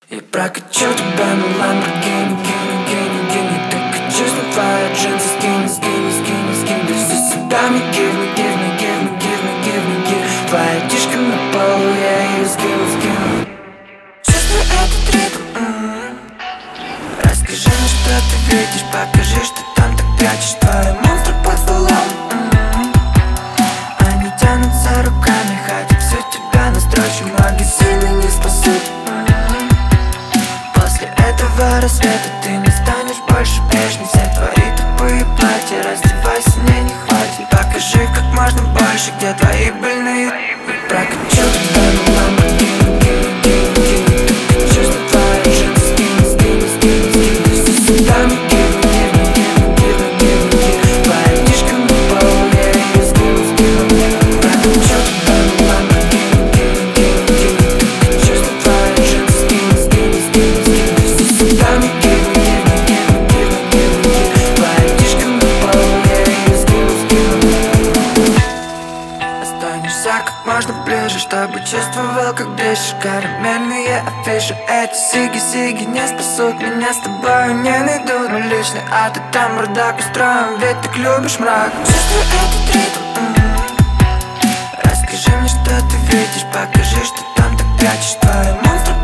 Я прокачу тебя на Lamborghini, гини. Так качусь на твои джинсы, скини. Ты за себя мне give me. Твоя дишка на полу, я ее скину. Чувствую этот ритм. Расскажи мне, что ты видишь, покажи, что там ты прячешь. Твои монстры под стволом. Они тянутся руками, хотят всю тебя настрочить. Магазины не спасут. После этого рассвета ты не станешь больше прежней. Все твои тупые платья, раздевайся, мне не хватит. Покажи как можно больше, где твои больные. Прокачу тебя на Lamborghini, гини. Качусь на твои джинсы, скини. Ты за себя мне give me. Твоя дишка на полу, я ее скину. Прокачу тебя на Lamborghini, гини. Качусь на твои джинсы, скини. Ты за себя мне give me. Твоя дишка на полу, я ее скину. Останешься как можно ближе, чтобы чувствовал, как дышишь. Карамельные афиши, эти сиги не спасут меня. С тобой не найду мой личный, а ты там бардак устроим, ведь так любишь мрак. Чувствую этот ритм. Расскажи мне, что ты видишь, покажи, что там ты прячешь. Твои монстры